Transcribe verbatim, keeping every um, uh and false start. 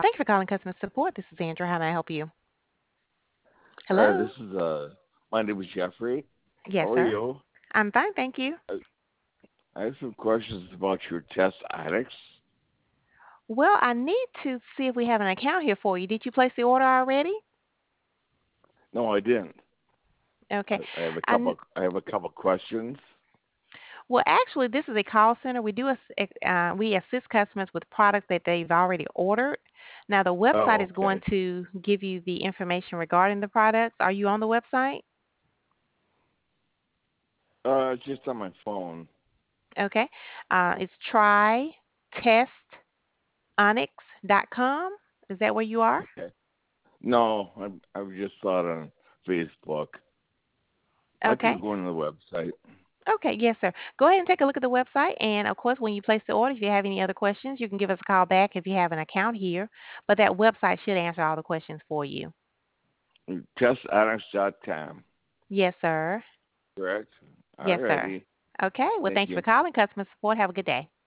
Thanks for calling customer support. This is Andrew. How may I help you? Uh, this Hello? is uh, my name is Jeffrey. Yes, How are sir. you? I'm fine, thank you. I, I have some questions about your test addicts. Well, I need to see if we have an account here for you. Did you place the order already? No, I didn't. Okay. I, I have a I n couple. I have a couple questions. well, actually, this is a call center. We do ass- uh, we assist customers with products that they've already ordered. Now, the website Oh, is going okay. to give you the information regarding the products. Are you on the website? Uh, it's just on my phone. Okay. Uh, it's try test onyx dot com. Is that where you are? Okay. No, I I just saw it on Facebook. I Okay. can go on the website. Okay, yes, sir. Go ahead and take a look at the website. And of course, when you place the order, if you have any other questions, you can give us a call back if you have an account here. But that website should answer all the questions for you. test addicts dot com. Yes, sir. Correct. Yes, sir. Alrighty. Okay. Well, Thank thank you for you. calling customer support. Have a good day.